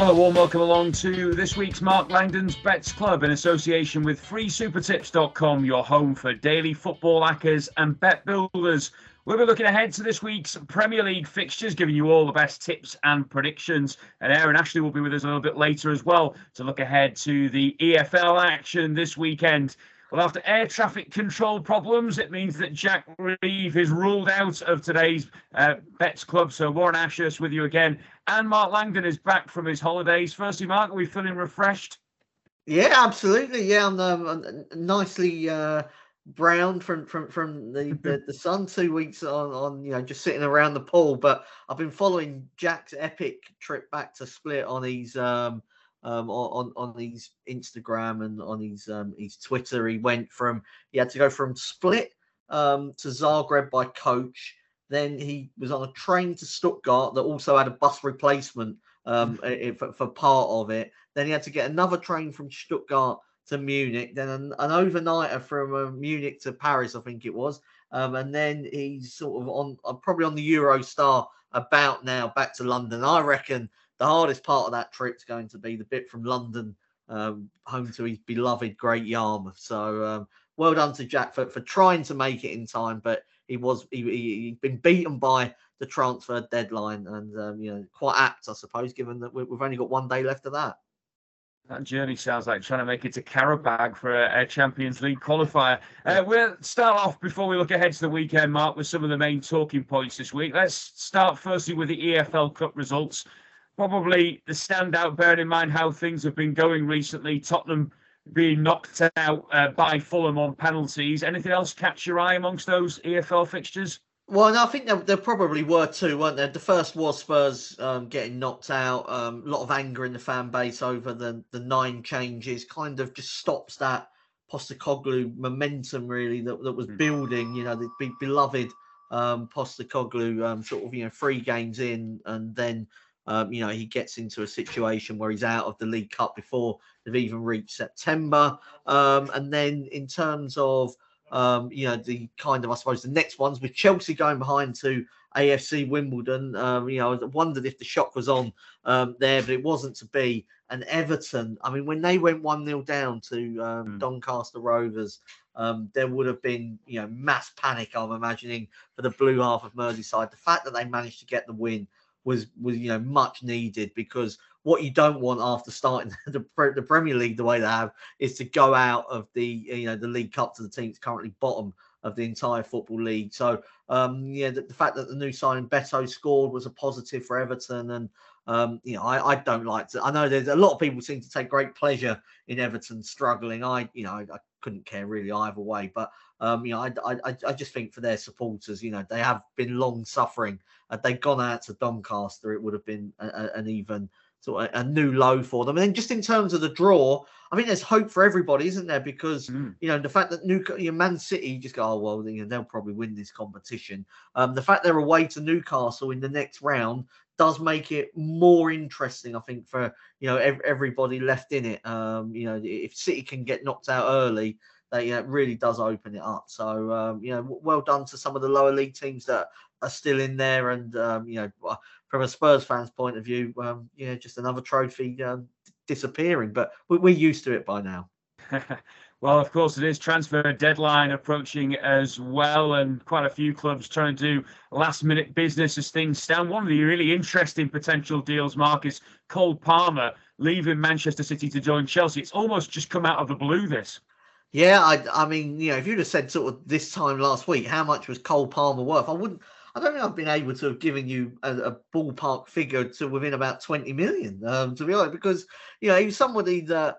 Well, a warm welcome along to this week's Mark Langdon's Bets Club in association with freesupertips.com, your home for daily football hackers and bet builders. We'll be looking ahead to this week's Premier League fixtures, giving you all the best tips and predictions. And Aaron Ashley will be with us a little bit later as well to look ahead to the EFL action this weekend. Well, after air traffic control problems, it means that Jack Reeve is ruled out of today's Bets Club. So Warren Ashurst with you again. And Mark Langdon is back from his holidays. Firstly, Mark, are we feeling refreshed? Yeah, absolutely. Yeah, I'm nicely browned from the sun. 2 weeks on just sitting around the pool. But I've been following Jack's epic trip back to Split on his on his Instagram and on his Twitter. He had to go from Split to Zagreb by coach. Then he was on a train to Stuttgart that also had a bus replacement for part of it. Then he had to get another train from Stuttgart to Munich. Then an overnighter from Munich to Paris, I think it was. And then he's sort of probably on the Eurostar about now back to London. I reckon the hardest part of that trip is going to be the bit from London home to his beloved Great Yarmouth. So well done to Jack for trying to make it in time, but he'd been beaten by the transfer deadline, and quite apt, I suppose, given that we've only got 1 day left of that. That journey sounds like trying to make it to Karabag for a Champions League qualifier. We'll start off before we look ahead to the weekend, Mark, with some of the main talking points this week. Let's start firstly with the EFL Cup results. Probably the standout, bearing in mind how things have been going recently. Tottenham being knocked out by Fulham on penalties. Anything else catch your eye amongst those EFL fixtures? Well, no, I think there probably were two, weren't there? The first was Spurs getting knocked out. A lot of anger in the fan base over the 9 changes. Kind of just stops that Postecoglou momentum, really, that was building. The beloved Postecoglou sort of 3 games in, and then he gets into a situation where he's out of the League Cup before they've even reached September. And then in terms of the kind of, I suppose, the next ones with Chelsea going behind to AFC Wimbledon. I wondered if the shock was on there, but it wasn't to be. And Everton, I mean, when they went 1-0 down to Doncaster Rovers, there would have been, mass panic, I'm imagining, for the blue half of Merseyside. The fact that they managed to get the win was much needed, because what you don't want after starting the Premier League the way they have is to go out of the the League Cup to the team that's currently bottom of the entire Football League. So the fact that the new signing Beto scored was a positive for Everton. And I don't like to. I know there's a lot of people seem to take great pleasure in Everton struggling. I couldn't care really either way, but I just think for their supporters, they have been long suffering. Had they gone out to Doncaster, it would have been an even sort of a new low for them. And then just in terms of the draw, I think there's hope for everybody, isn't there? Because the fact that Man City just go, oh well, they'll probably win this competition. The fact they're away to Newcastle in the next round does make it more interesting, I think, for everybody left in it. If City can get knocked out early, it really does open it up. So well done to some of the lower league teams that are still in there. And from a Spurs fan's point of view, just another trophy disappearing. But we're used to it by now. Well, of course, it is transfer deadline approaching as well, and quite a few clubs trying to do last-minute business as things stand. One of the really interesting potential deals, Mark, is Cole Palmer leaving Manchester City to join Chelsea. It's almost just come out of the blue, this. Yeah, I mean, if you'd have said sort of this time last week, how much was Cole Palmer worth? I don't think I've been able to have given you a ballpark figure to within about 20 million, to be honest, because, he was somebody that,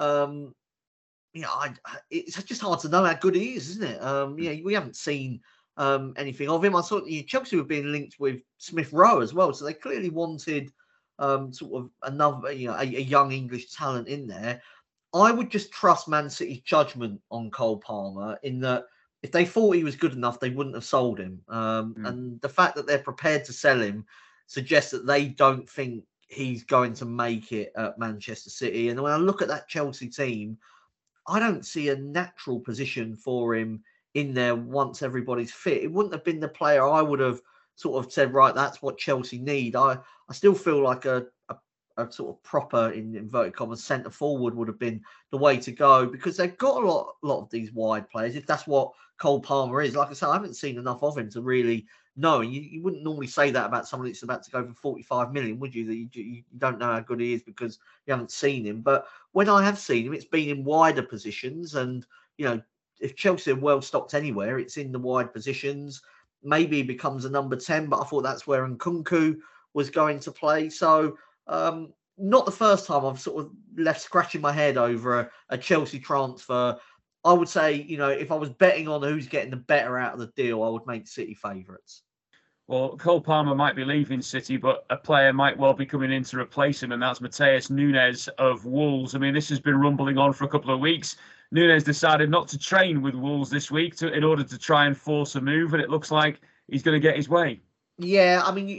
it's just hard to know how good he is, isn't it? We haven't seen anything of him. I thought Chelsea were being linked with Smith Rowe as well, so they clearly wanted sort of another, a young English talent in there. I would just trust Man City's judgment on Cole Palmer, in that if they thought he was good enough, they wouldn't have sold him. And the fact that they're prepared to sell him suggests that they don't think he's going to make it at Manchester City. And when I look at that Chelsea team, I don't see a natural position for him in there once everybody's fit. It wouldn't have been the player I would have sort of said, right, that's what Chelsea need. I still feel like a a sort of proper, in inverted commas, centre forward would have been the way to go, because they've got a lot of these wide players. If that's what Cole Palmer is, like I said, I haven't seen enough of him to really know. And you wouldn't normally say that about someone that's about to go for 45 million, would you? That you don't know how good he is because you haven't seen him. But when I have seen him, it's been in wider positions. And, you know, if Chelsea are well stocked anywhere, it's in the wide positions. Maybe he becomes a number 10, but I thought that's where Nkunku was going to play. So, not the first time I've sort of left scratching my head over a Chelsea transfer. I would say, you know, if I was betting on who's getting the better out of the deal, I would make City favourites. Well, Cole Palmer might be leaving City, but a player might well be coming in to replace him, and that's Matheus Nunes of Wolves. I mean, this has been rumbling on for a couple of weeks. Nunes decided not to train with Wolves this week in order to try and force a move, and it looks like he's going to get his way. Yeah, I mean,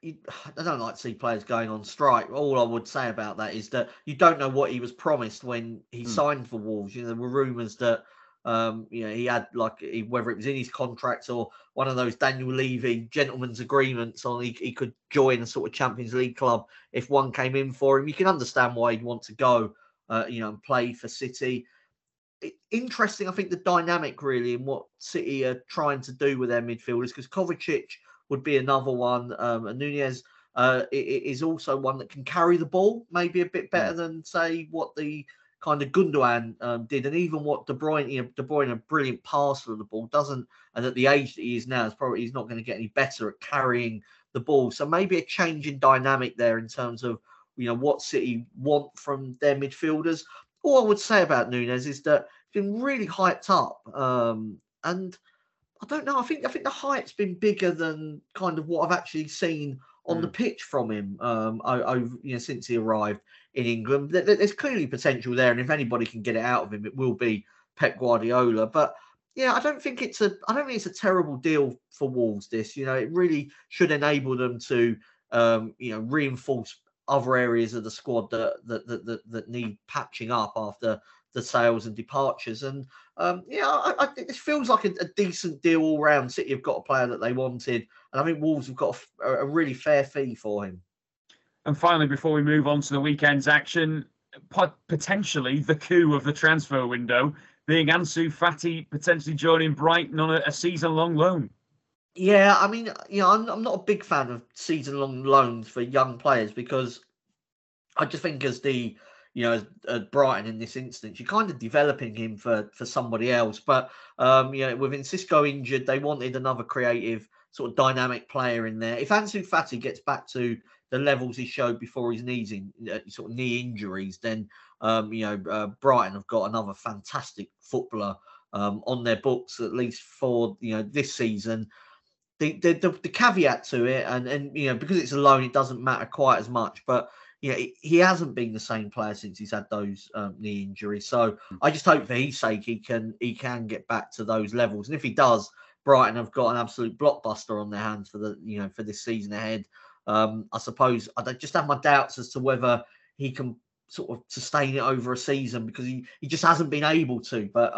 I don't like to see players going on strike. All I would say about that is that you don't know what he was promised when he signed for Wolves. You know, there were rumours that, he had whether it was in his contract or one of those Daniel Levy gentleman's agreements on he could join a sort of Champions League club if one came in for him. You can understand why he'd want to go, and play for City. Interesting, I think, the dynamic really in what City are trying to do with their midfielders, because Kovacic would be another one. And Nunez is also one that can carry the ball, maybe a bit better than, say, what the kind of Gundogan did. And even what De Bruyne, a brilliant passer of the ball, doesn't, and at the age that he is now, he's not going to get any better at carrying the ball. So maybe a change in dynamic there in terms of, what City want from their midfielders. All I would say about Nunez is that he's been really hyped up. And I don't know. I think the hype's been bigger than kind of what I've actually seen on the pitch from him since he arrived in England. There's clearly potential there, and if anybody can get it out of him, it will be Pep Guardiola. But yeah, I don't think it's a terrible deal for Wolves. This, it really should enable them to reinforce other areas of the squad that need patching up after the sales and departures. And I think this feels like a decent deal all round. City have got a player that they wanted, and I think Wolves have got a really fair fee for him. And finally, before we move on to the weekend's action, potentially the coup of the transfer window being Ansu Fati potentially joining Brighton on a season-long loan. Yeah, I mean, I'm not a big fan of season-long loans for young players, because I just think as Brighton in this instance, you're kind of developing him for somebody else. But, with Enciso injured, they wanted another creative, sort of dynamic player in there. If Ansu Fati gets back to the levels he showed before his knee injuries, then, Brighton have got another fantastic footballer on their books, at least for, this season. The caveat to it, and because it's a loan, it doesn't matter quite as much. But he hasn't been the same player since he's had those knee injuries. So I just hope for his sake he can get back to those levels. And if he does, Brighton have got an absolute blockbuster on their hands for this season ahead. I suppose I just have my doubts as to whether he can sort of sustain it over a season, because he just hasn't been able to. But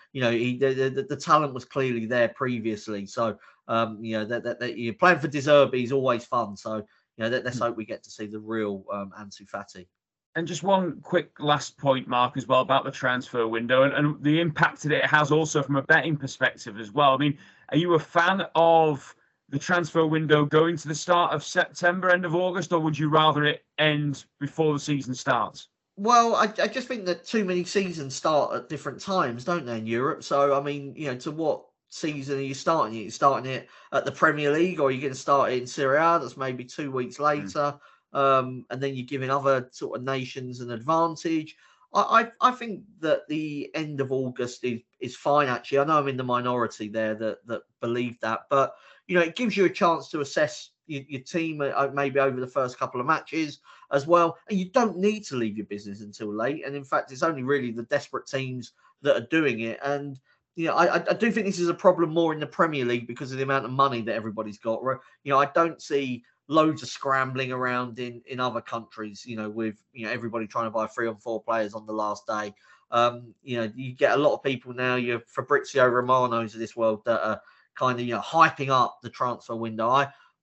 the talent was clearly there previously. So that playing for De Zerbi is always fun. So let's hope we get to see the real Ansu Fati. And just one quick last point, Mark, as well, about the transfer window and the impact that it has also from a betting perspective as well. I mean, are you a fan of the transfer window going to the start of September, end of August, or would you rather it end before the season starts? Well, I just think that too many seasons start at different times, don't they, in Europe? So, I mean, to what season are you starting it? You're starting it at the Premier League, or are you going to start it in Serie A? That's maybe 2 weeks later. And then you're giving other sort of nations an advantage. I think that the end of August is fine, actually. I know I'm in the minority there that believe that. But, it gives you a chance to assess your team maybe over the first couple of matches as well. And you don't need to leave your business until late. And in fact, it's only really the desperate teams that are doing it. And I do think this is a problem more in the Premier League because of the amount of money that everybody's got. I don't see loads of scrambling around in other countries, with everybody trying to buy 3 or 4 players on the last day. You get a lot of people now, your Fabrizio Romanos of this world, that are kind of hyping up the transfer window.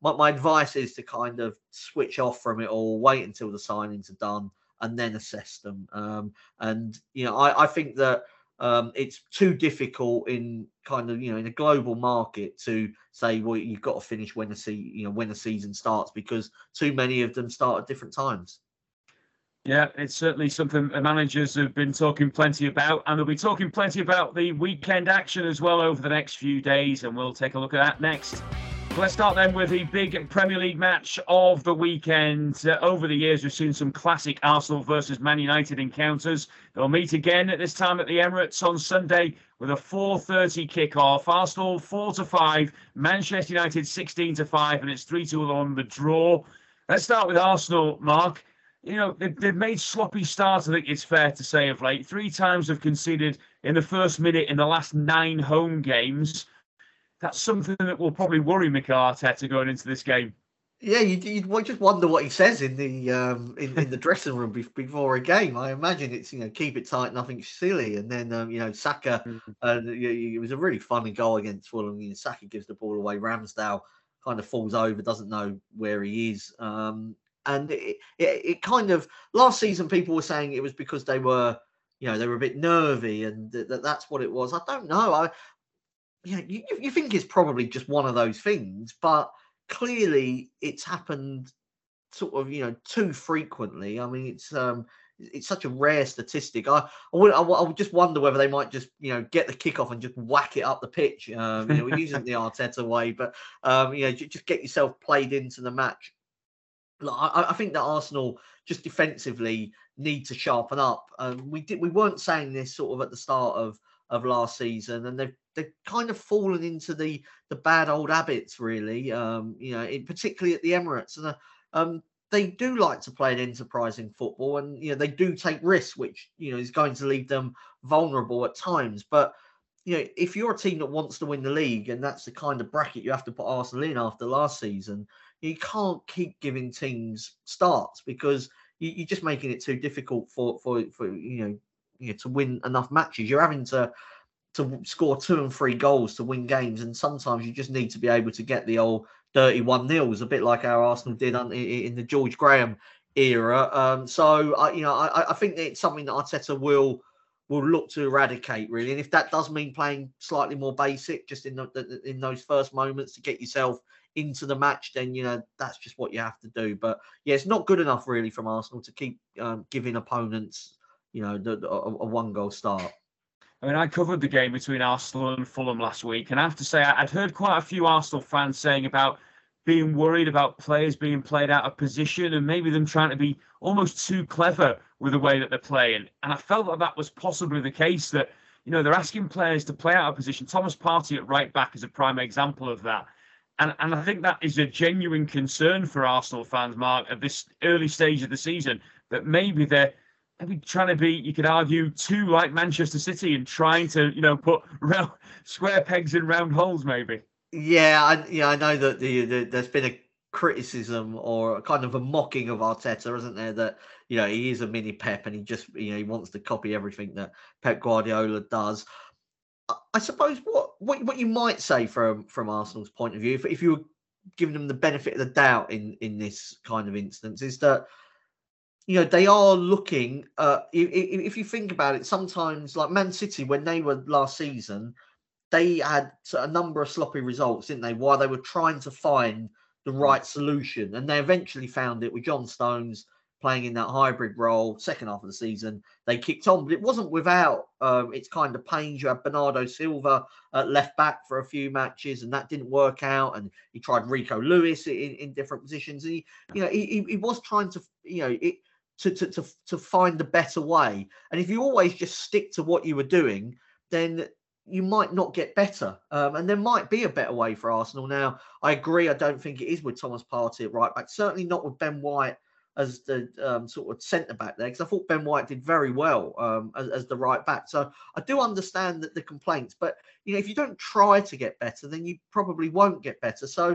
my advice is to kind of switch off from it all, wait until the signings are done, and then assess them. And I think that it's too difficult in kind of in a global market to say, well, you've got to finish when the season starts, because too many of them start at different times. Yeah, it's certainly something the managers have been talking plenty about, and they'll be talking plenty about the weekend action as well over the next few days, and we'll take a look at that next. Let's start then with the big Premier League match of the weekend. Over the years, we've seen some classic Arsenal versus Man United encounters. They'll meet again at this time at the Emirates on Sunday with a 4:30 kickoff. Arsenal 4-5, Manchester United 16-5, and it's 3-2 on the draw. Let's start with Arsenal, Mark. They've made sloppy starts, I think it's fair to say, of late. 3 times have conceded in the first minute in the last 9 home games. That's something that will probably worry Mikel Arteta going into this game. Yeah, you'd just wonder what he says in the in the dressing room before a game. I imagine it's keep it tight, nothing silly, and then Saka. It was a really funny goal against Fulham. Saka gives the ball away. Ramsdale kind of falls over, doesn't know where he is. And it kind of, last season people were saying it was because they were a bit nervy, and that's what it was. I don't know. You think it's probably just one of those things, but clearly it's happened sort of too frequently. I mean, it's such a rare statistic. I would just wonder whether they might just get the kickoff and just whack it up the pitch. We're using the Arteta way, but just get yourself played into the match. I think that Arsenal just defensively need to sharpen up. We weren't saying this sort of at the start of last season, and they've kind of fallen into the bad old habits, really. Particularly at the Emirates, and they do like to play an enterprising football, and they do take risks, which is going to leave them vulnerable at times. But if you're a team that wants to win the league, and that's the kind of bracket you have to put Arsenal in after last season, you can't keep giving teams starts, because you're just making it too difficult for to win enough matches. You're having to score 2 and 3 goals to win games, and sometimes you just need to be able to get the old dirty 1-0s, a bit like our Arsenal did in the George Graham era. So I think that it's something that Arteta will look to eradicate, really. And if that does mean playing slightly more basic, just in those first moments to get yourself into the match, then that's just what you have to do. But yeah, it's not good enough really from Arsenal to keep giving opponents a 1-goal start. I mean, I covered the game between Arsenal and Fulham last week, and I have to say I'd heard quite a few Arsenal fans saying about being worried about players being played out of position, and maybe them trying to be almost too clever with the way that they're playing. And I felt that was possibly the case, that they're asking players to play out of position. Thomas Partey at right back is a prime example of that. And I think that is a genuine concern for Arsenal fans, Mark, at this early stage of the season, that maybe they're trying to be, you could argue, too like Manchester City and trying to, put square pegs in round holes, maybe. Yeah, I know that there's been a criticism or kind of a mocking of Arteta, isn't there? That he is a mini Pep, and he just he wants to copy everything that Pep Guardiola does. I suppose what you might say from Arsenal's point of view, if you were giving them the benefit of the doubt in this kind of instance, is that they are looking. If you think about it, sometimes like Man City, when they were last season, they had a number of sloppy results, didn't they? While they were trying to find the right solution, and they eventually found it with John Stones playing in that hybrid role. Second half of the season, they kicked on, but it wasn't without its kind of pains. You had Bernardo Silva at left back for a few matches, and that didn't work out. And he tried Rico Lewis in different positions. And he was trying to to find a better way. And if you always just stick to what you were doing, then you might not get better. And there might be a better way for Arsenal. Now, I agree. I don't think it is with Thomas Partey at right back. Certainly not with Ben White as the sort of centre back there, because I thought Ben White did very well as the right back. So I do understand that the complaints, but if you don't try to get better, then you probably won't get better. So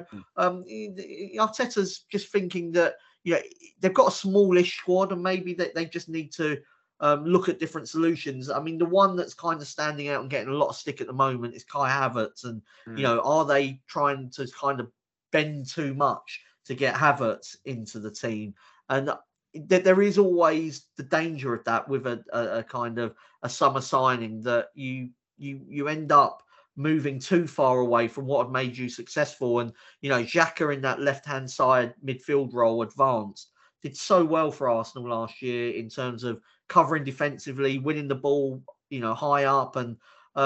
Arteta's just thinking that they've got a smallish squad, and maybe they just need to look at different solutions. I mean, the one that's kind of standing out and getting a lot of stick at the moment is Kai Havertz, and are they trying to kind of bend too much to get Havertz into the team. And there is always the danger of that with a kind of a summer signing, that you end up moving too far away from what had made you successful. And, Xhaka in that left-hand side midfield role advanced did so well for Arsenal last year in terms of covering defensively, winning the ball, high up. And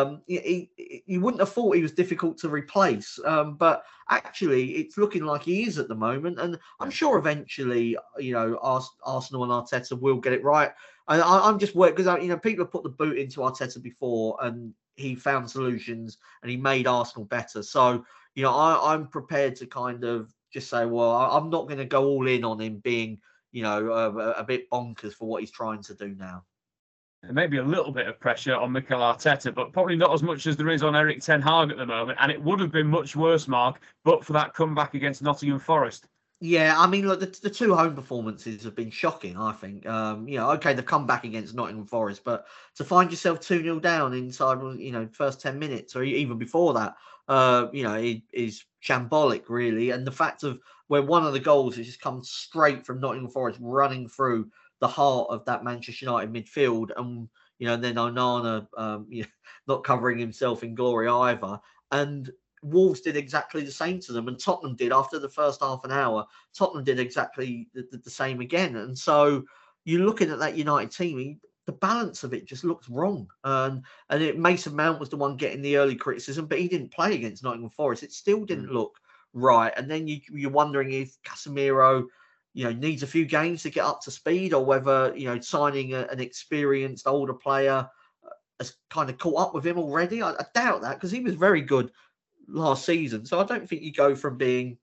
you wouldn't have thought he was difficult to replace. But actually, it's looking like he is at the moment. And I'm sure eventually, Arsenal and Arteta will get it right. And I'm just worried because, people have put the boot into Arteta before and he found solutions and he made Arsenal better. So, I'm prepared to kind of just say, well, I'm not going to go all in on him being, a bit bonkers for what he's trying to do now. There may be a little bit of pressure on Mikel Arteta, but probably not as much as there is on Erik ten Hag at the moment. And it would have been much worse, Mark, but for that comeback against Nottingham Forest. Yeah, I mean, look, the two home performances have been shocking, I think. Okay, they've come back against Nottingham Forest, but to find yourself 2-0 down inside, first 10 minutes or even before that, it is shambolic, really. And the fact of where one of the goals has just come straight from Nottingham Forest running through the heart of that Manchester United midfield, and then Onana not covering himself in glory either. And Wolves did exactly the same to them, and Tottenham did after the first half an hour. Tottenham did exactly the same again. And so you're looking at that United team, the balance of it just looks wrong. And Mason Mount was the one getting the early criticism, but he didn't play against Nottingham Forest. It still didn't look right. And then you're wondering if Casemiro, needs a few games to get up to speed, or whether, signing an experienced older player has kind of caught up with him already. I doubt that, because he was very good last season. So I don't think you go from being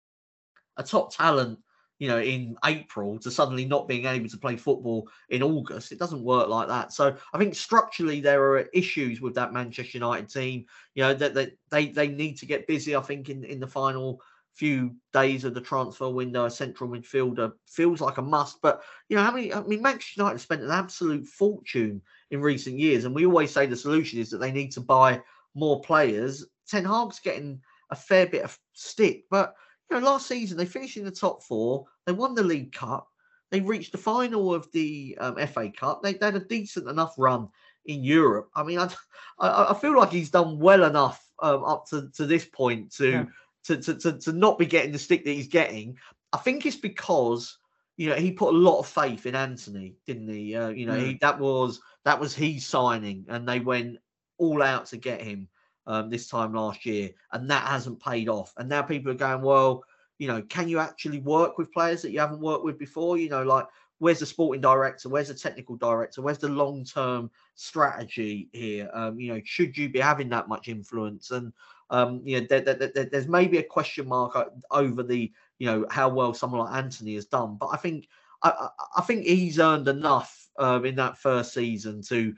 a top talent, in April to suddenly not being able to play football in August. It doesn't work like that. So I think structurally there are issues with that Manchester United team, that they need to get busy. I think in the final few days of the transfer window, a central midfielder feels like a must. But, Manchester United spent an absolute fortune in recent years. And we always say the solution is that they need to buy more players. Ten Hag's getting a fair bit of stick, but last season they finished in the top four. They won the League Cup. They reached the final of the FA Cup. They had a decent enough run in Europe. I mean, I feel like he's done well enough up to this point to not be getting the stick that he's getting. I think it's because he put a lot of faith in Antony, didn't he? That was his signing, and they went all out to get him this time last year, and that hasn't paid off. And now people are going, well, can you actually work with players that you haven't worked with before? Like, where's the sporting director? Where's the technical director? Where's the long-term strategy here? Should you be having that much influence? And there's maybe a question mark over the how well someone like Antony has done. But I think he's earned enough in that first season to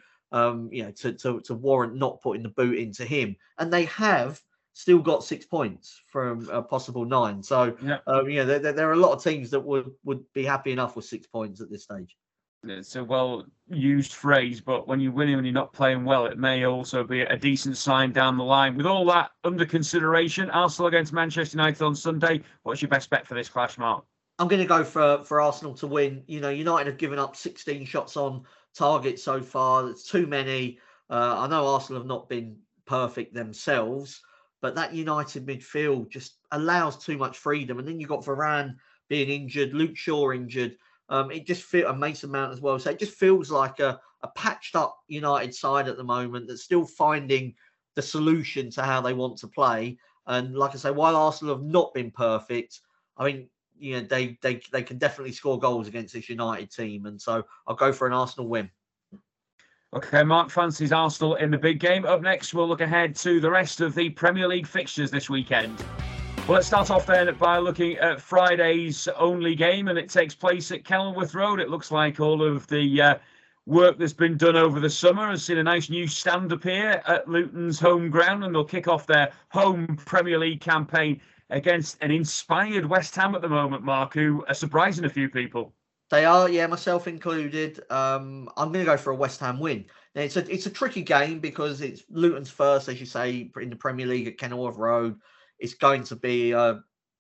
warrant not putting the boot into him. And they have still got 6 points from a possible 9. So, there are a lot of teams that would be happy enough with 6 points at this stage. It's a well-used phrase, but when you're winning and you're not playing well, it may also be a decent sign down the line. With all that under consideration, Arsenal against Manchester United on Sunday, what's your best bet for this clash, Mark? I'm going to go for Arsenal to win. United have given up 16 shots on target so far. It's too many. I know Arsenal have not been perfect themselves, but that United midfield just allows too much freedom. And then you've got Varane being injured, Luke Shaw injured. It just feels, and Mason Mount as well. So it just feels like a patched up United side at the moment that's still finding the solution to how they want to play. And like I say, while Arsenal have not been perfect, I mean, they can definitely score goals against this United team. And so I'll go for an Arsenal win. Okay, Mark fancies Arsenal in the big game. Up next, we'll look ahead to the rest of the Premier League fixtures this weekend. Well, let's start off then by looking at Friday's only game, and it takes place at Kenilworth Road. It looks like all of the work that's been done over the summer has seen a nice new stand appear at Luton's home ground, and they'll kick off their home Premier League campaign against an inspired West Ham at the moment, Mark, who are surprising a few people. They are, yeah, myself included. I'm going to go for a West Ham win. Now, it's a tricky game because it's Luton's first, as you say, in the Premier League at Kenilworth Road. It's going to be a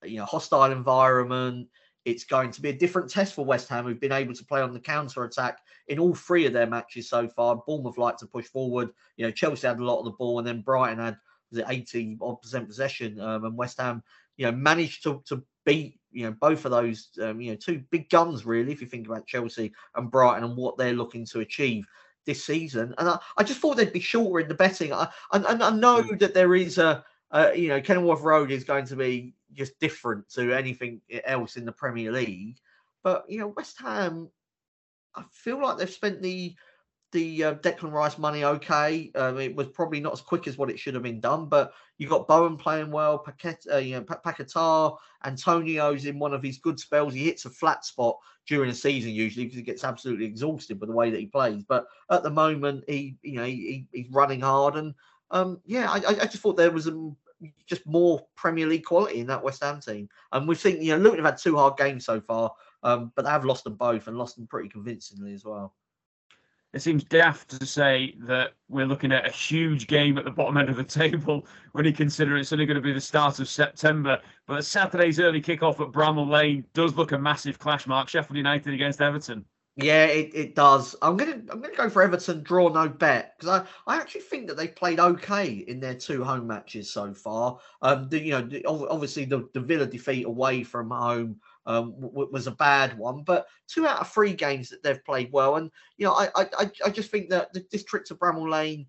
hostile environment. It's going to be a different test for West Ham, who've been able to play on the counter-attack in all three of their matches so far. Bournemouth like to push forward. Chelsea had a lot of the ball, and then Brighton had 80% possession, and West Ham, managed to beat both of those two big guns, really, if you think about Chelsea and Brighton and what they're looking to achieve this season. And I just thought they'd be shorter in the betting. I know that there is Kenilworth Road is going to be just different to anything else in the Premier League, but West Ham, I feel like they've spent the Declan Rice money okay. It was probably not as quick as what it should have been done, but you got Bowen playing well, Paquetá, Antonio's in one of his good spells. He hits a flat spot during the season usually because he gets absolutely exhausted by the way that he plays. But at the moment, he's running hard, and I just thought there was just more Premier League quality in that West Ham team. And we've seen, Luton have had 2 hard games so far, but they have lost them both and lost them pretty convincingly as well. It seems daft to say that we're looking at a huge game at the bottom end of the table when you consider it's only going to be the start of September. But Saturday's early kickoff at Bramall Lane does look a massive clash, Mark. Sheffield United against Everton. Yeah, it does. I'm gonna go for Everton draw no bet, because I actually think that they've played okay in their 2 home matches so far. Obviously the Villa defeat away from home was a bad one, but 2 out of 3 games that they've played well. And I just think that this trip to Bramall Lane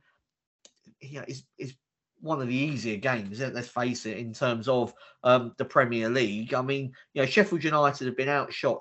is one of the easier games, let's face it, in terms of the Premier League. I mean, Sheffield United have been outshot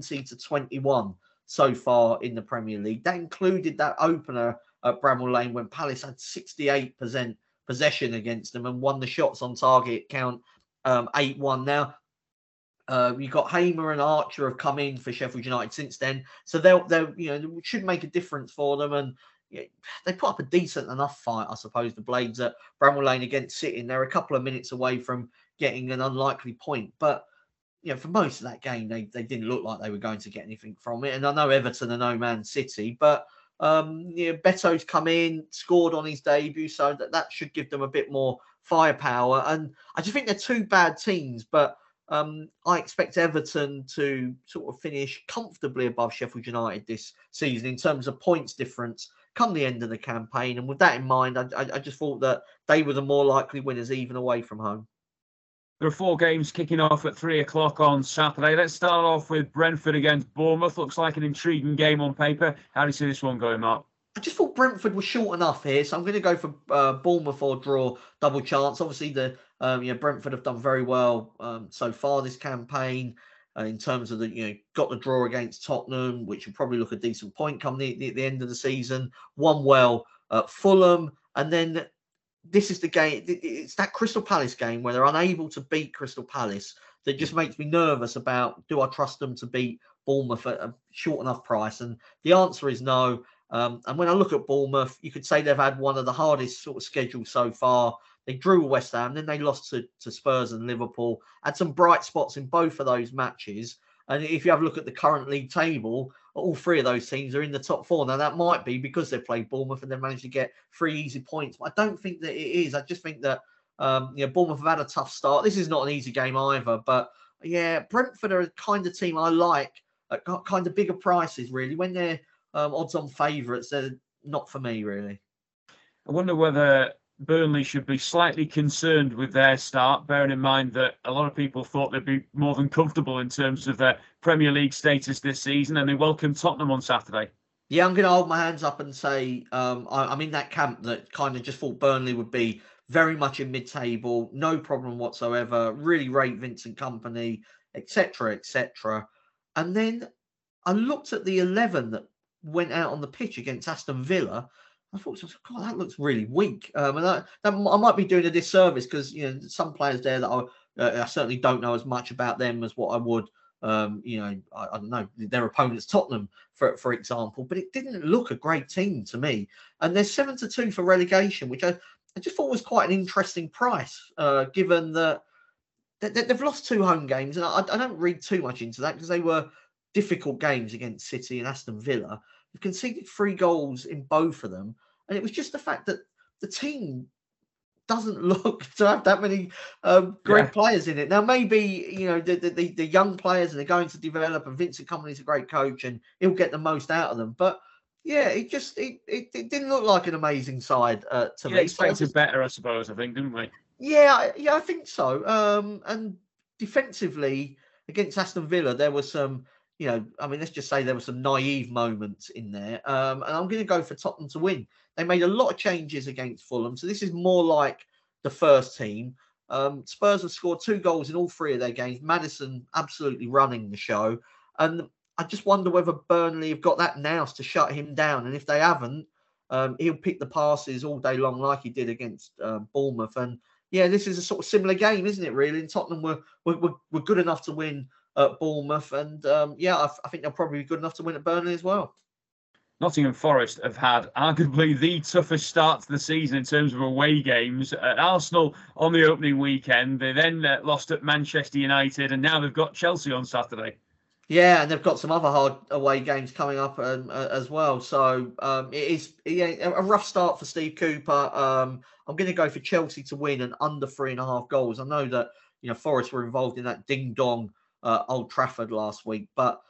70-21 so far in the Premier League. That included that opener at Bramall Lane when Palace had 68% possession against them and won the shots on target count 8-1. Now, you've got Hamer and Archer have come in for Sheffield United since then, so they'll should make a difference for them. And they put up a decent enough fight, I suppose, the Blades at Bramall Lane against City. They're a couple of minutes away from getting an unlikely point, but for most of that game, they didn't look like they were going to get anything from it. And I know Everton are no Man City, but Beto's come in, scored on his debut, so that should give them a bit more firepower. And I just think they're 2 bad teams, but I expect Everton to sort of finish comfortably above Sheffield United this season in terms of points difference come the end of the campaign. And with that in mind, I just thought that they were the more likely winners, even away from home. There are 4 games kicking off at 3 o'clock on Saturday. Let's start off with Brentford against Bournemouth. Looks like an intriguing game on paper. How do you see this one going, Mark? I just thought Brentford was short enough here, so I'm going to go for Bournemouth or draw, double chance. Obviously, Brentford have done very well so far this campaign in terms of got the draw against Tottenham, which will probably look a decent point come the end of the season. Won well at Fulham, and then this is the game. It's that Crystal Palace game where they're unable to beat Crystal Palace that just makes me nervous about, do I trust them to beat Bournemouth at a short enough price? And the answer is no. And when I look at Bournemouth, you could say they've had one of the hardest sort of schedules so far. They drew West Ham, then they lost to Spurs and Liverpool. Had some bright spots in both of those matches. And if you have a look at the current league table, all 3 of those teams are in the top 4. Now, that might be because they've played Bournemouth and they've managed to get 3 easy points. But I don't think that it is. I just think that Bournemouth have had a tough start. This is not an easy game either. But, Brentford are a kind of team I like at kind of bigger prices, really. When they're odds-on favourites, they're not for me, really. I wonder whether Burnley should be slightly concerned with their start, bearing in mind that a lot of people thought they'd be more than comfortable in terms of their Premier League status this season, and they welcome Tottenham on Saturday. Yeah, I'm going to hold my hands up and say I'm in that camp that kind of just thought Burnley would be very much in mid-table, no problem whatsoever, really rate Vincent Kompany, etc., etc. And then I looked at the 11 that went out on the pitch against Aston Villa. I thought, God, that looks really weak. And that I might be doing a disservice because some players there that I certainly don't know as much about them as what I would. I don't know, their opponents, Tottenham, for example. But it didn't look a great team to me. And they're 7-2 for relegation, which I just thought was quite an interesting price, given that they've lost 2 home games. And I don't read too much into that because they were difficult games against City and Aston Villa. They've conceded 3 goals in both of them. And it was just the fact that the team doesn't look to have that many great players in it. Now, maybe, the young players, and they're going to develop, and Vincent Kompany's a great coach and he'll get the most out of them. But yeah, it didn't look like an amazing side to me. Expected better, I suppose, didn't we? Yeah, I think so. And defensively against Aston Villa, there was some, let's just say there were some naive moments in there. And I'm going to go for Tottenham to win. They made a lot of changes against Fulham, so this is more like the first team. Spurs have scored 2 goals in all 3 of their games. Maddison absolutely running the show. And I just wonder whether Burnley have got that nous to shut him down. And if they haven't, he'll pick the passes all day long like he did against Bournemouth. And yeah, this is a sort of similar game, isn't it, really? And Tottenham were good enough to win at Bournemouth. And I think they'll probably be good enough to win at Burnley as well. Nottingham Forest have had arguably the toughest start to the season in terms of away games. At Arsenal on the opening weekend, they then lost at Manchester United, and now they've got Chelsea on Saturday. Yeah, and they've got some other hard away games coming up as well. So it is a rough start for Steve Cooper. I'm going to go for Chelsea to win and under 3.5 goals. I know that Forest were involved in that ding-dong Old Trafford last week, but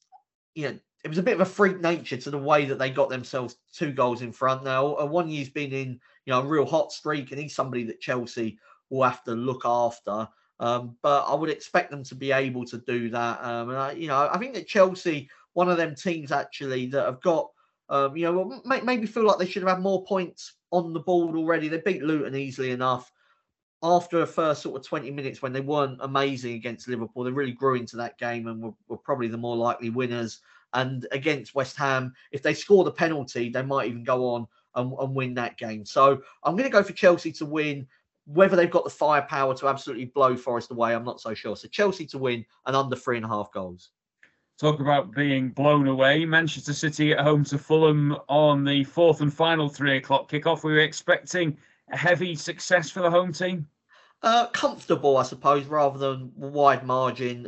it was a bit of a freak nature to the way that they got themselves 2 goals in front. Now, Awoniyi's been in a real hot streak, and he's somebody that Chelsea will have to look after. But I would expect them to be able to do that. And I think that Chelsea, one of them teams actually that have got, maybe feel like they should have had more points on the board already. They beat Luton easily enough. After the first sort of 20 minutes when they weren't amazing against Liverpool, they really grew into that game and were probably the more likely winners. And against West Ham, if they score the penalty, they might even go on and win that game. So I'm going to go for Chelsea to win. Whether they've got the firepower to absolutely blow Forest away, I'm not so sure. So Chelsea to win and under 3.5 goals. Talk about being blown away. Manchester City at home to Fulham on the 4th and final 3 o'clock kickoff. We were expecting a heavy success for the home team. Comfortable, I suppose, rather than wide margin.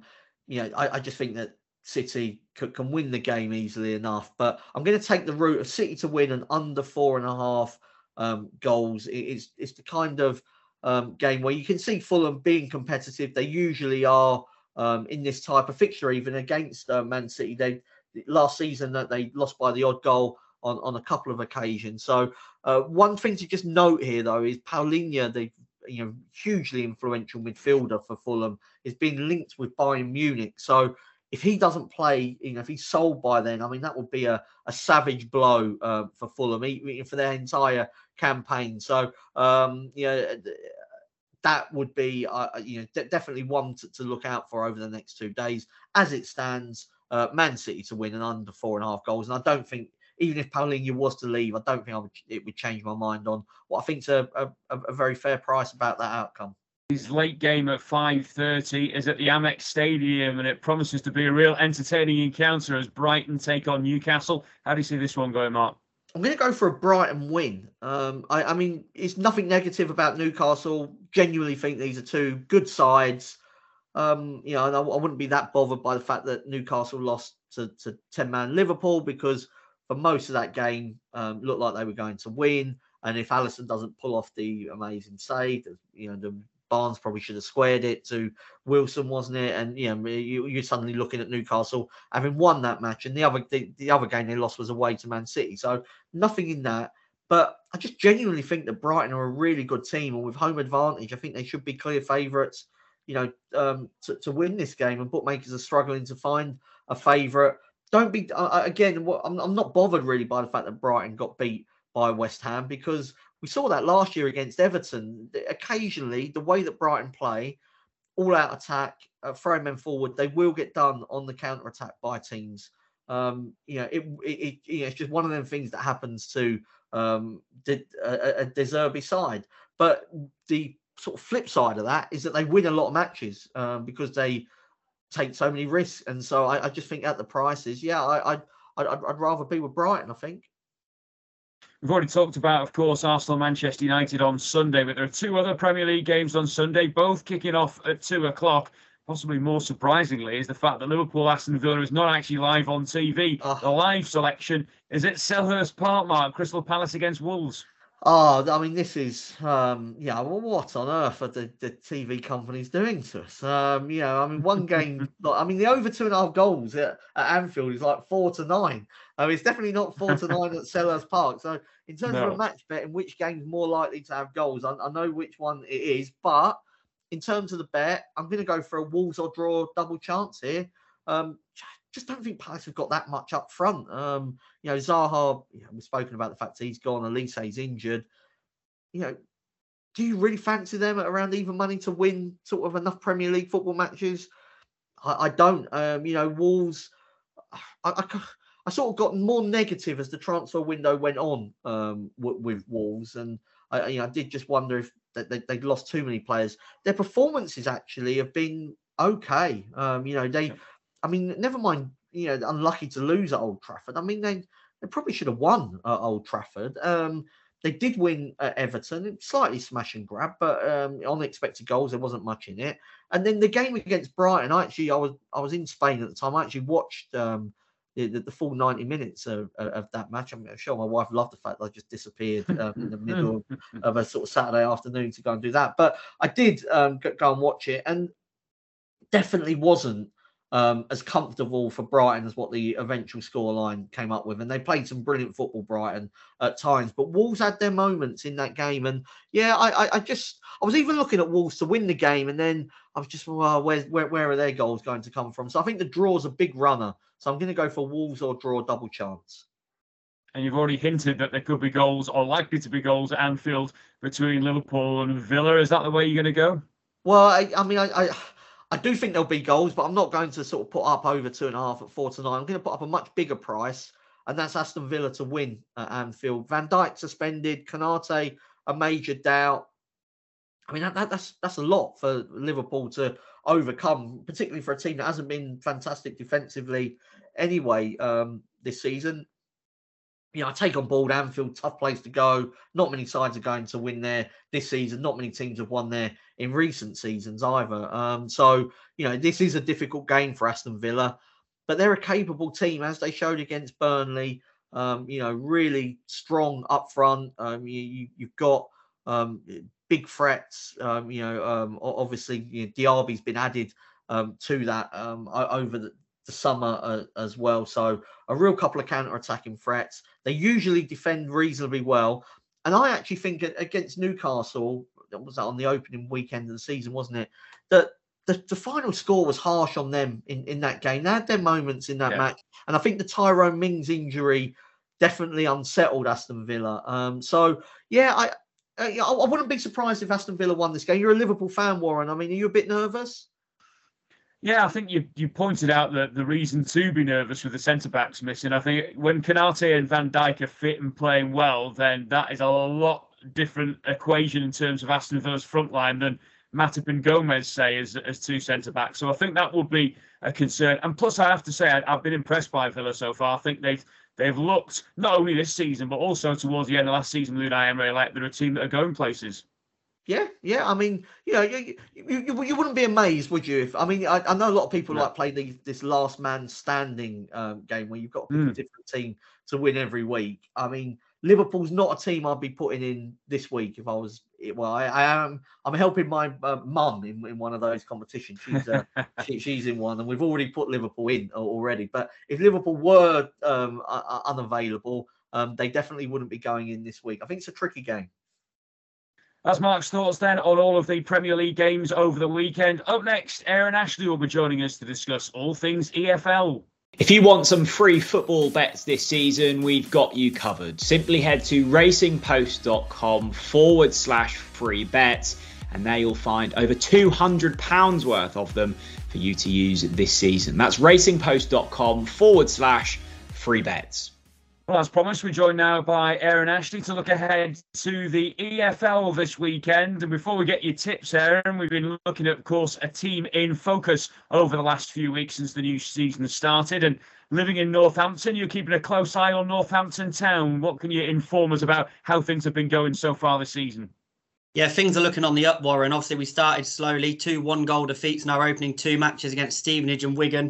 I just think that City can win the game easily enough. But I'm going to take the route of City to win and under 4.5 goals. It's the kind of game where you can see Fulham being competitive. They usually are in this type of fixture, even against Man City. Last season that they lost by the odd goal on a couple of occasions. So one thing to just note here, though, is Paulinho, the hugely influential midfielder for Fulham, is being linked with Bayern Munich. So if he doesn't play, if he's sold by then, that would be a savage blow for Fulham, for their entire campaign. So, that would be, definitely one to look out for over the next 2 days. As it stands, Man City to win and under 4.5 goals. And I don't think, even if Paulinho was to leave, I don't think it would change my mind on what I think is a very fair price about that outcome. His late game at 5:30 is at the Amex Stadium, and it promises to be a real entertaining encounter as Brighton take on Newcastle. How do you see this one going, Mark? I'm going to go for a Brighton win. It's nothing negative about Newcastle. Genuinely think these are 2 good sides. And I wouldn't be that bothered by the fact that Newcastle lost to 10-man Liverpool, because for most of that game, looked like they were going to win. And if Alisson doesn't pull off the amazing save, the Barnes probably should have squared it to Wilson, wasn't it? And you're suddenly looking at Newcastle having won that match, and the other game they lost was away to Man City. So nothing in that. But I just genuinely think that Brighton are a really good team, and with home advantage, I think they should be clear favourites, to win this game. And bookmakers are struggling to find a favourite. Don't be again. I'm not bothered really by the fact that Brighton got beat by West Ham, because we saw that last year against Everton. Occasionally, the way that Brighton play, all-out attack, throwing men forward, they will get done on the counter-attack by teams. It's just one of them things that happens to a De Zerbi side. But the sort of flip side of that is that they win a lot of matches because they take so many risks. And so I just think at the prices, I'd rather be with Brighton, I think. We've already talked about, of course, Arsenal, Manchester United on Sunday, but there are 2 other Premier League games on Sunday, both kicking off at 2 o'clock. Possibly more surprisingly is the fact that Liverpool Aston Villa is not actually live on TV. The live selection is at Selhurst Park, Mark, Crystal Palace against Wolves. Oh, I mean, this is, yeah, well, what on earth are the TV companies doing to us? I mean, one game, I mean, the over 2.5 goals at Anfield is like 4-9. I mean, it's definitely not 4-9 at Selhurst Park. So, in terms of a No. match bet and which game's more likely to have goals, I know which one it is. But in terms of the bet, I'm going to go for a Wolves or draw double chance here. Just don't think Palace have got that much up front. Zaha, we've spoken about the fact that he's gone, Elise's injured. Do you really fancy them at around even money to win sort of enough Premier League football matches? I don't. Wolves, I sort of got more negative as the transfer window went on with Wolves. And I did just wonder if they'd lost too many players. Their performances actually have been okay. I mean, never mind, unlucky to lose at Old Trafford. I mean, they probably should have won at Old Trafford. They did win at Everton, slightly smash and grab, but unexpected goals. There wasn't much in it. And then the game against Brighton, I was in Spain at the time. I actually watched the full 90 minutes of that match. I'm sure my wife loved the fact that I just disappeared in the middle of a sort of Saturday afternoon to go and do that. But I did go and watch it, and definitely wasn't as comfortable for Brighton as what the eventual scoreline came up with. And they played some brilliant football, Brighton, at times. But Wolves had their moments in that game. And yeah, I was even looking at Wolves to win the game. And then I was just, well, where are their goals going to come from? So I think the draw's a big runner. So I'm going to go for Wolves or draw double chance. And you've already hinted that there could be goals or likely to be goals at Anfield between Liverpool and Villa. Is that the way you're going to go? Well, I do think there'll be goals, but I'm not going to sort of put up over 2.5 at 4-9. I'm going to put up a much bigger price, and that's Aston Villa to win at Anfield. Van Dijk suspended, Konate a major doubt. I mean, that's a lot for Liverpool to overcome, particularly for a team that hasn't been fantastic defensively anyway this season. I take on board Anfield, tough place to go. Not many sides are going to win there this season. Not many teams have won there in recent seasons either. So, this is a difficult game for Aston Villa, but they're a capable team, as they showed against Burnley. Really strong up front. You've got big threats. Obviously, Diaby's been added to that over the summer as well. So a real couple of counter-attacking threats. They usually defend reasonably well. And I actually think against Newcastle, that was on the opening weekend of the season, wasn't it? That the final score was harsh on them in that game. They had their moments in that match. And I think the Tyrone Mings injury definitely unsettled Aston Villa. I wouldn't be surprised if Aston Villa won this game. You're a Liverpool fan, Warren. I mean, are you a bit nervous? Yeah, I think you pointed out the reason to be nervous with the centre-backs missing. I think when Konate and Van Dijk are fit and playing well, then that is a lot different equation in terms of Aston Villa's front line than Matip and Gomez, say, as two centre-backs. So I think that will be a concern. And plus, I have to say, I've been impressed by Villa so far. I think they've looked, not only this season, but also towards the end of last season with Unai Emery, like they're a team that are going places. Yeah. I mean, you wouldn't be amazed, would you? I know a lot of people like play this last man standing game where you've got to pick a different team to win every week. I mean, Liverpool's not a team I'd be putting in this week if I was. Well, I'm helping my mum in one of those competitions. She's in one, and we've already put Liverpool in already. But if Liverpool were unavailable, they definitely wouldn't be going in this week. I think it's a tricky game. That's Mark's thoughts then on all of the Premier League games over the weekend. Up next, Aaron Ashley will be joining us to discuss all things EFL. If you want some free football bets this season, we've got you covered. Simply head to racingpost.com/free bets, and there you'll find over £200 worth of them for you to use this season. That's racingpost.com/free bets. Well, as promised, we're joined now by Aaron Ashley to look ahead to the EFL this weekend. And before we get your tips, Aaron, we've been looking at, of course, a team in focus over the last few weeks since the new season started. And living in Northampton, you're keeping a close eye on Northampton Town. What can you inform us about how things have been going so far this season? Yeah, things are looking on the up, Warren. Obviously, we started slowly, 2 1-goal defeats in our opening 2 matches against Stevenage and Wigan.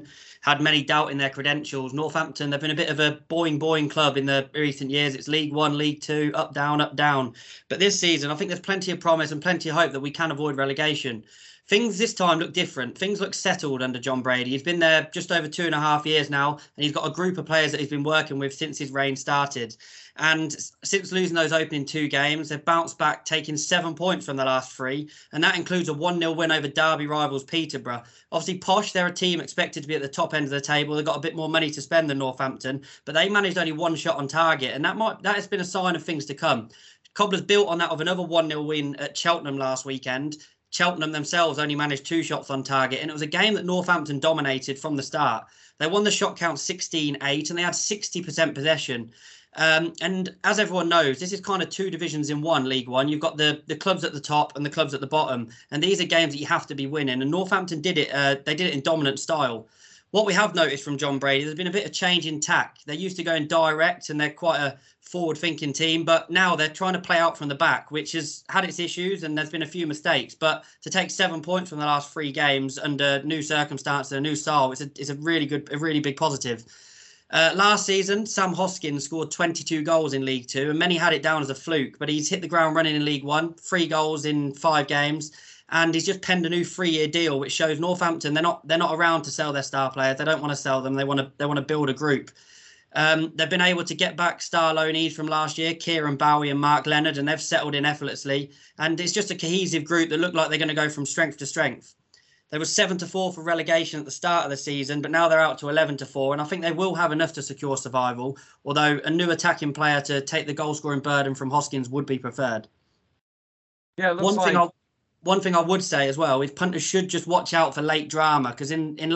had many doubting their credentials. Northampton, they've been a bit of a boing club in the recent years. It's League One, League Two, up, down, up, down. But this season, I think there's plenty of promise and plenty of hope that we can avoid relegation. Things this time look different. Things look settled under John Brady. He's been there just over 2.5 years now, and he's got a group of players that he's been working with since his reign started. And since losing those opening 2 games, they've bounced back, taking 7 points from the last 3. And that includes a 1-0 win over Derby rivals Peterborough. Obviously, Posh, they're a team expected to be at the top end of the table. They've got a bit more money to spend than Northampton, but they managed only 1 shot on target. And that has been a sign of things to come. Cobblers built on that of another 1-0 win at Cheltenham last weekend. Cheltenham themselves only managed 2 shots on target, and it was a game that Northampton dominated from the start. They won the shot count 16-8, and they had 60% possession. And as everyone knows, this is kind of 2 divisions in one, League One. You've got the clubs at the top and the clubs at the bottom, and these are games that you have to be winning. And Northampton did it. They did it in dominant style. What we have noticed from John Brady, there's been a bit of change in tack. They're used to going direct, and they're quite a forward-thinking team, but now they're trying to play out from the back, which has had its issues, and there's been a few mistakes. But to take 7 points from the last 3 games under new circumstances, a new style, it's a really big positive. Last season, Sam Hoskins scored 22 goals in League Two, and many had it down as a fluke, but he's hit the ground running in League One, 3 goals in 5 games. And he's just penned a new 3-year deal, which shows Northampton they're not around to sell their star players. They don't want to sell them. They want to build a group. They've been able to get back star loanees from last year, Kieran Bowie and Mark Leonard, and they've settled in effortlessly. And it's just a cohesive group that look like they're going to go from strength to strength. They were 7-4 for relegation at the start of the season, but now they're out to 11-4, and I think they will have enough to secure survival. Although a new attacking player to take the goal scoring burden from Hoskins would be preferred. Yeah, it looks like... One thing I would say as well is punters should just watch out for late drama, because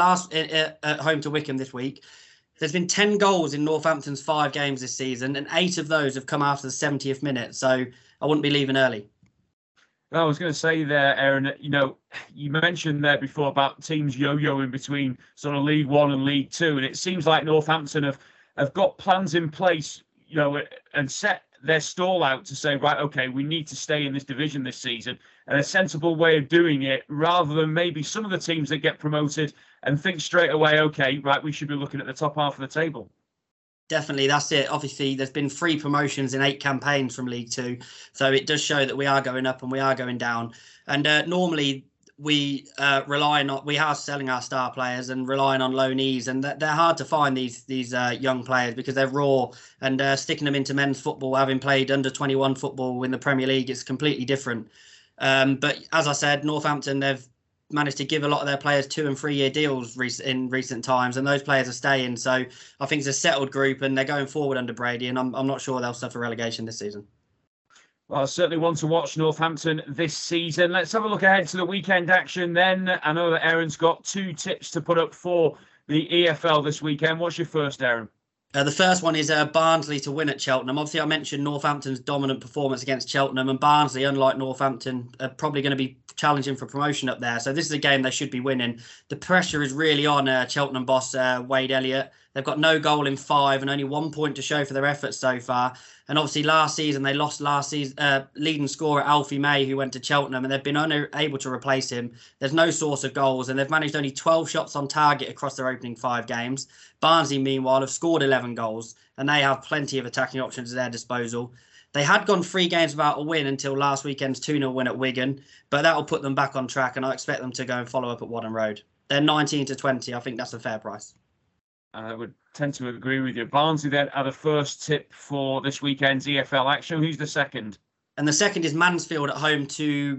at home to Wickham this week, there's been 10 goals in Northampton's 5 games this season, and 8 of those have come after the 70th minute. So I wouldn't be leaving early. I was going to say there, Aaron, you mentioned there before about teams yo-yoing between sort of League One and League Two, and it seems like Northampton have got plans in place, and set their stall out to say, right, okay, we need to stay in this division this season, and a sensible way of doing it, rather than maybe some of the teams that get promoted and think straight away, okay, right, we should be looking at the top half of the table. Definitely, that's it. Obviously, there's been 3 promotions in 8 campaigns from League Two, so it does show that we are going up and we are going down. And normally we are selling our star players and relying on loanees, and they're hard to find these young players because they're raw, and sticking them into men's football, having played under 21 football in the Premier League, it's completely different. But as I said, Northampton, they've managed to give a lot of their players 2- and 3-year deals in recent times, and those players are staying. So I think it's a settled group, and they're going forward under Brady, and I'm not sure they'll suffer relegation this season. Well, I certainly want to watch Northampton this season. Let's have a look ahead to the weekend action then. I know that Aaron's got 2 tips to put up for the EFL this weekend. What's your first, Aaron? The first one is Barnsley to win at Cheltenham. Obviously, I mentioned Northampton's dominant performance against Cheltenham, and Barnsley, unlike Northampton, are probably going to be challenging for promotion up there. So this is a game they should be winning. The pressure is really on Cheltenham boss Wade Elliott. They've got no goal in 5 and only 1 point to show for their efforts so far. And obviously last season, they lost leading scorer Alfie May, who went to Cheltenham, and they've been unable to replace him. There's no source of goals, and they've managed only 12 shots on target across their opening 5 games. Barnsley, meanwhile, have scored 11 goals, and they have plenty of attacking options at their disposal. They had gone 3 games without a win until last weekend's 2-0 win at Wigan, but that will put them back on track, and I expect them to go and follow up at Whaddon Road. They're 19-20. I think that's a fair price. I would tend to agree with you. Barnsley then are the first tip for this weekend's EFL action. Who's the second? And the second is Mansfield at home to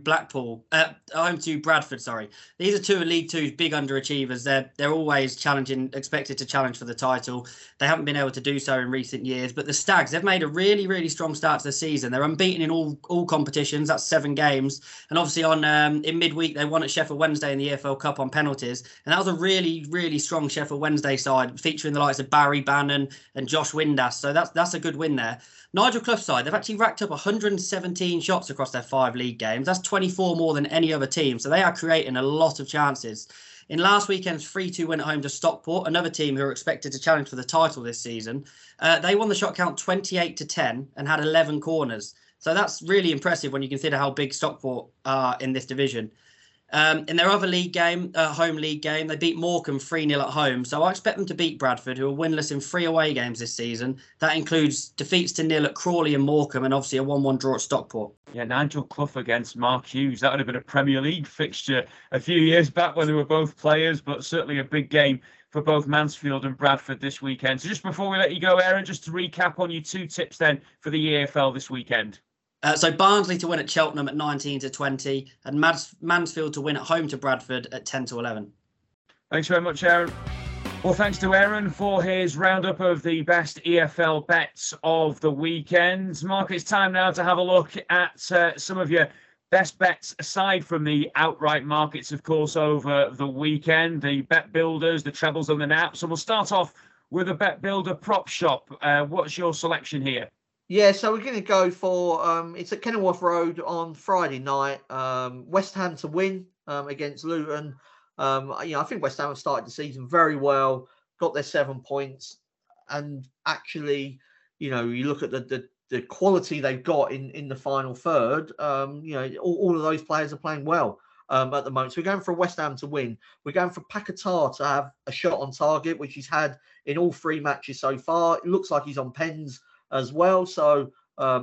Bradford. Sorry, these are 2 of League Two's big underachievers. They're always expected to challenge for the title. They haven't been able to do so in recent years. But the Stags, they've made a really, really strong start to the season. They're unbeaten in all competitions. That's 7 games. And obviously in midweek they won at Sheffield Wednesday in the EFL Cup on penalties. And that was a really, really strong Sheffield Wednesday side, featuring the likes of Barry Bannon and Josh Windass. So that's a good win there. Nigel Clough's side, they've actually racked up 117 shots across their 5 league games. That's 24 more than any other team. So they are creating a lot of chances. In last weekend's 3-2 win at home to Stockport, another team who are expected to challenge for the title this season, they won the shot count 28-10 and had 11 corners. So that's really impressive when you consider how big Stockport are in this division. In their other league game, home league game, they beat Morecambe 3-0 at home. So I expect them to beat Bradford, who are winless in 3 away games this season. That includes defeats to 0 at Crawley and Morecambe, and obviously a 1-1 draw at Stockport. Yeah, Nigel Clough against Mark Hughes. That would have been a Premier League fixture a few years back when they were both players, but certainly a big game for both Mansfield and Bradford this weekend. So just before we let you go, Aaron, just to recap on your 2 tips then for the EFL this weekend. So Barnsley to win at Cheltenham at 19-20, and Mansfield to win at home to Bradford at 10-11. Thanks very much, Aaron. Well, thanks to Aaron for his roundup of the best EFL bets of the weekend. Mark, it's time now to have a look at some of your best bets aside from the outright markets, of course, over the weekend, the bet builders, the trebles and the naps. So we'll start off with a bet builder prop shop. What's your selection here? Yeah, so we're going to go for, it's at Kenilworth Road on Friday night. West Ham to win against Luton. I think West Ham have started the season very well, got their 7 points. And actually, you look at the quality they've got in the final third, all of those players are playing well at the moment. So we're going for West Ham to win. We're going for Paquetá to have a shot on target, which he's had in all 3 matches so far. It looks like he's on pens as well. So,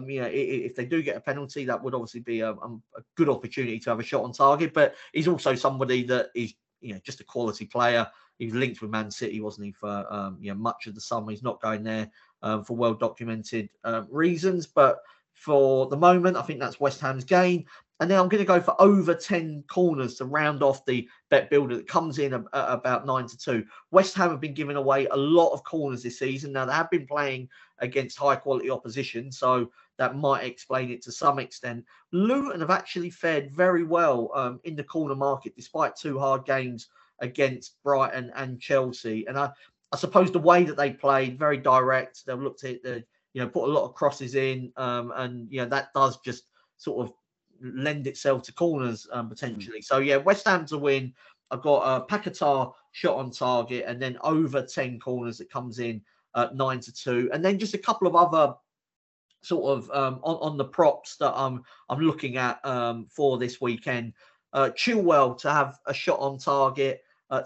if they do get a penalty, that would obviously be a good opportunity to have a shot on target. But he's also somebody that is, just a quality player. He was linked with Man City, wasn't he, for, much of the summer. He's not going there for well-documented reasons. But for the moment, I think that's West Ham's gain. And then I'm going to go for over 10 corners to round off the bet builder that comes in at about 9-2. West Ham have been giving away a lot of corners this season. Now, they have been playing against high-quality opposition, so that might explain it to some extent. Luton have actually fared very well in the corner market, despite 2 hard games against Brighton and Chelsea. And I suppose the way that they played, very direct. They've looked at put a lot of crosses in, and that does just sort of lend itself to corners potentially. So yeah, West Ham to win. I've got a Paquetá shot on target, and then over 10 corners that comes in at 9-2, and then just a couple of other sort of on the props that I'm looking at for this weekend. Chilwell to have a shot on target at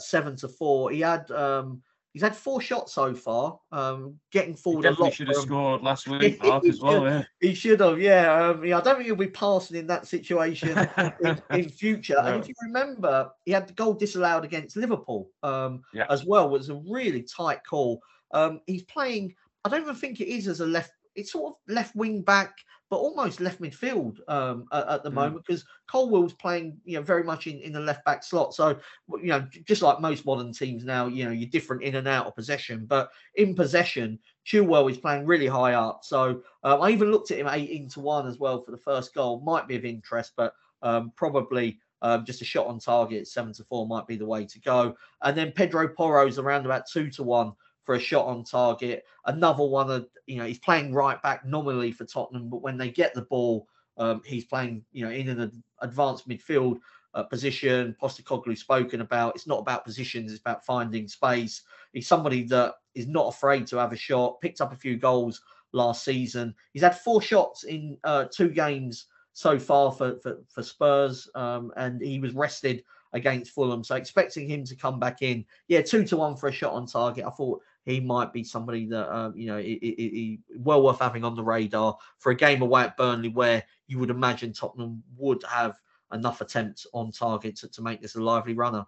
7-4. He's had 4 shots so far, getting forward a lot. Definitely should have scored last week, Mark, as well. Yeah. He should have, yeah. I don't think he'll be passing in that situation in future. No. And if you remember, he had the goal disallowed against Liverpool as well. It was a really tight call. He's playing, I don't even think it is as a left, it's sort of left wing back, but almost left midfield at the moment, because Colwell's playing, very much in the left back slot. So, just like most modern teams now, you're different in and out of possession. But in possession, Chilwell is playing really high up. So I even looked at him 18-1 as well for the first goal. Might be of interest, but probably just a shot on target 7-4 might be the way to go. And then Pedro Porro's around about 2-1 for a shot on target. Another one of, he's playing right back nominally for Tottenham, but when they get the ball, he's playing, in an advanced midfield position. Postecoglou spoken about, it's not about positions, it's about finding space. He's somebody that is not afraid to have a shot, picked up a few goals last season. He's had 4 shots in 2 games so far for Spurs, and he was rested against Fulham. So expecting him to come back in. Yeah, 2-1 for a shot on target. I thought he might be somebody that, he well worth having on the radar for a game away at Burnley, where you would imagine Tottenham would have enough attempts on target to make this a lively runner.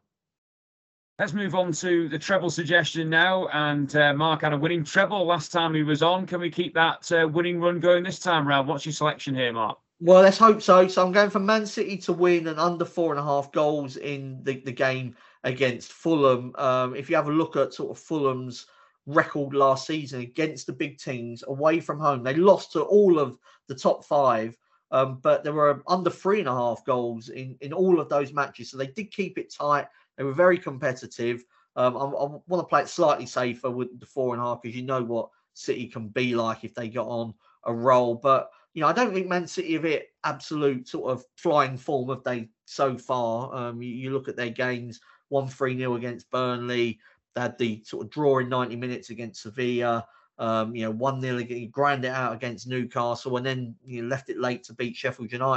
Let's move on to the treble suggestion now. And Mark had a winning treble last time he was on. Can we keep that winning run going this time round? What's your selection here, Mark? Well, let's hope so. So I'm going for Man City to win and under 4.5 goals in the game against Fulham. If you have a look at sort of Fulham's record last season against the big teams away from home, they lost to all of the top 5, but there were under 3.5 goals in all of those matches. So they did keep it tight. They were very competitive. I want to play it slightly safer with the 4.5, because you know what City can be like if they got on a roll. But I don't think Man City have hit absolute sort of flying form have they so far. You look at their games, 1-3-0 against Burnley. They had the sort of draw in 90 minutes against Sevilla. 1-0, grind it out against Newcastle, and then left it late to beat Sheffield United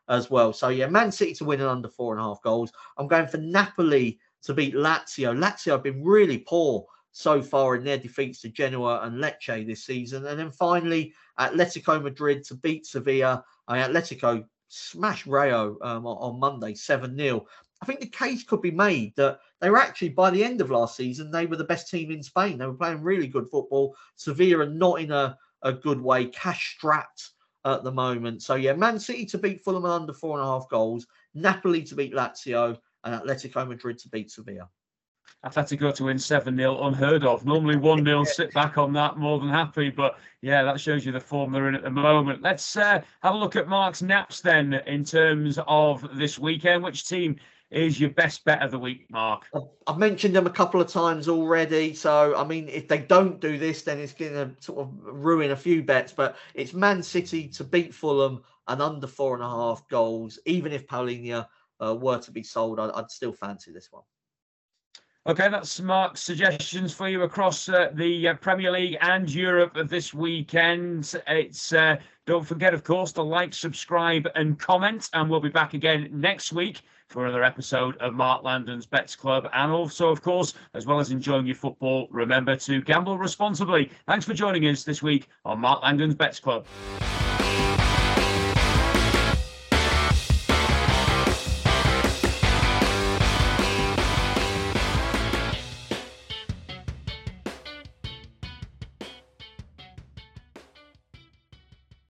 as well. So yeah, Man City to win and under 4.5 goals. I'm going for Napoli to beat Lazio. Lazio have been really poor so far in their defeats to Genoa and Lecce this season. And then finally, Atletico Madrid to beat Sevilla. Atletico smashed Rayo on Monday, 7-0. I think the case could be made that they were actually, by the end of last season, they were the best team in Spain. They were playing really good football. Sevilla are not in a good way, cash-strapped at the moment. So, yeah, Man City to beat Fulham under 4.5 goals, Napoli to beat Lazio, and Atletico Madrid to beat Sevilla. Atletico to win 7-0, unheard of. Normally 1-0, sit back on that, more than happy. But yeah, that shows you the form they're in at the moment. Let's have a look at Mark's naps then in terms of this weekend. Which team is your best bet of the week, Mark? I've mentioned them a couple of times already. So, I mean, if they don't do this, then it's going to sort of ruin a few bets. But it's Man City to beat Fulham and under 4.5 goals. Even if Paulinho were to be sold, I'd still fancy this one. Okay, that's Mark's suggestions for you across the Premier League and Europe this weekend. It's don't forget, of course, to like, subscribe and comment. And we'll be back again next week for another episode of Mark Landon's Bets Club. And also, of course, as well as enjoying your football, remember to gamble responsibly. Thanks for joining us this week on Mark Landon's Bets Club.